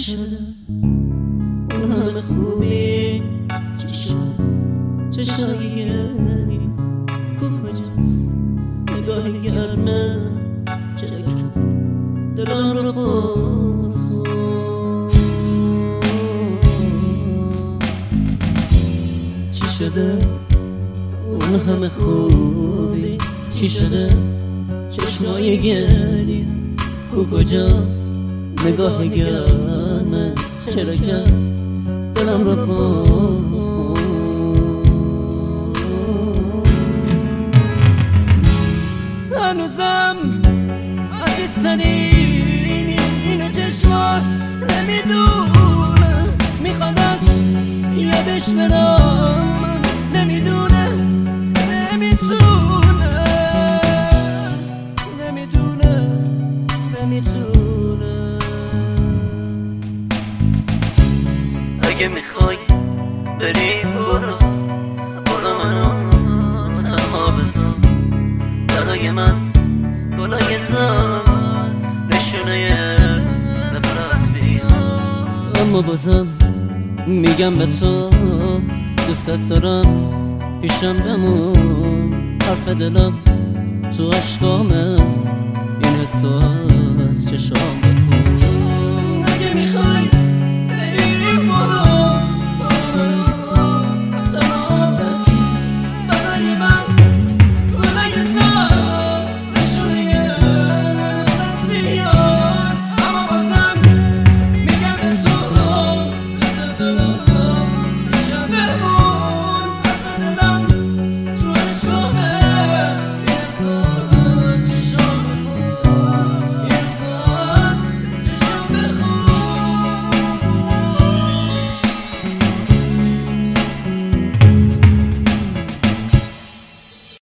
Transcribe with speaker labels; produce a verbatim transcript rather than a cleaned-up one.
Speaker 1: شده اون همه خوبی؟ چی شد چشای گرمی کو کجاست نگاه گرمه چرا که دلم رو خورد خورد چی شده اون همه خوبی؟ چی شده چشمای گرمی کو کجاست نگاه گرمه چرا که دلم رو خورد هنوزم عزیزترین اینو چشمات نمیدونه میخواد از یادش برم نمیدونه نمیتونه نمیدونه نمیتونه اگه میخوای بری برو برو منو تنها بذار برای من گلای زن نشونه نفرت بیار اما بازم میگم به تو دوست دارم پیشم بمون حرف دلم تو عشقامه این حساس چشام